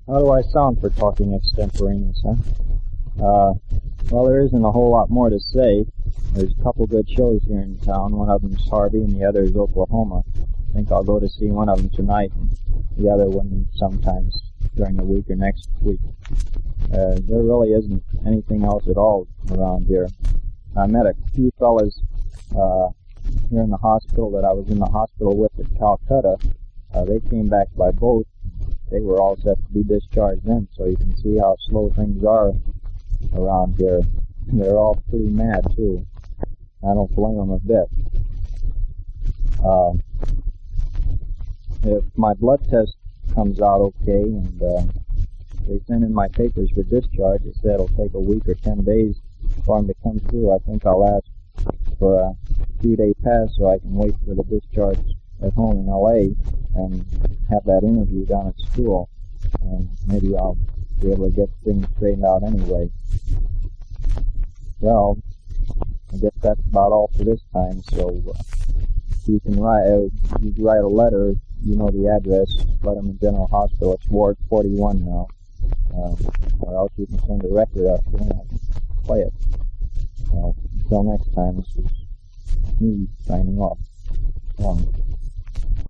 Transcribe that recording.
How do I sound for talking extemporaneous, huh? Well, there isn't a whole lot more to say. There's a couple good shows here in town. One of them's Harvey and the other is Oklahoma. I think I'll go to see one of them tonight and the other one sometimes during the week or next week. There really isn't anything else at all around here. I met a few fellas here in the hospital that I was in the hospital with at Calcutta. They came back by boat. They were all set to be discharged then, so you can see how slow things are around here. They're all pretty mad, too. I don't blame them a bit. If my blood test comes out okay and they send in my papers for discharge, they said it'll take a week or 10 days for them to come through. I think I'll ask for a few-day pass so I can wait for the discharge at home in L.A. and have that interview down at school. And maybe I'll be able to get things straightened out anyway. Well, I guess that's about all for this time, so you can write a letter, you know the address, Letterman General Hospital. It's Ward 41 now. Or else you can send a record up here and I can play it. Until next time, this is me signing off.